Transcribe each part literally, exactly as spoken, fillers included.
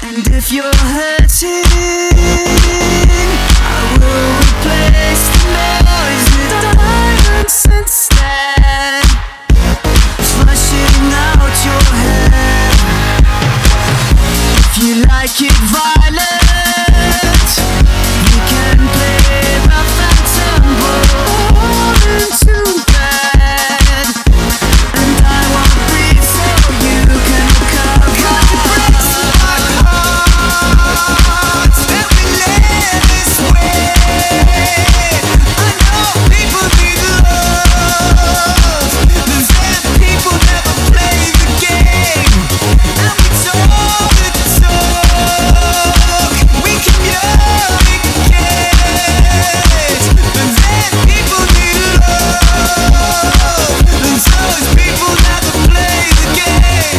And if you're hurting, I will replace the noise with silence instead, flushing out your head. If you like it violent, we can play rough and tumble into bed, and I won't breathe so you can recover. That we live this way. I know people need love. The Zen people never play the game, and we talk the talk. We communicate. The Zen people need love, and those people never play the game.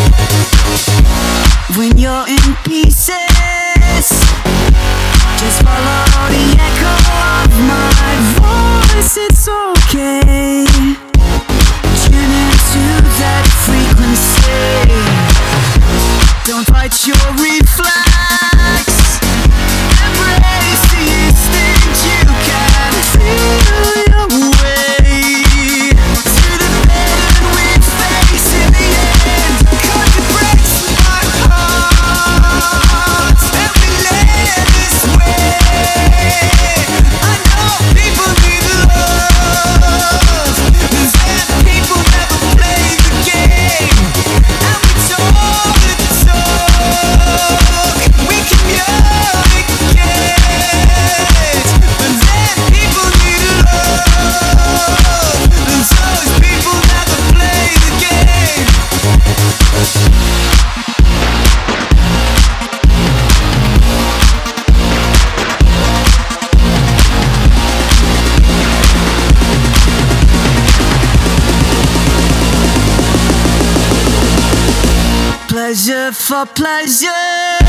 When you're in pieces, just follow the echo of my voice, it's okay. Tune into that frequency. Don't fight your reflex. Embrace the instinct. You can feel your way to the pattern we face in the end. 'Cause it breaks my heart that we live this way. I know people need love. The Zen people never play the game, and we talk the talk. We communicate. The Zen people need love, and those people never play the game. Pleasure for pleasure.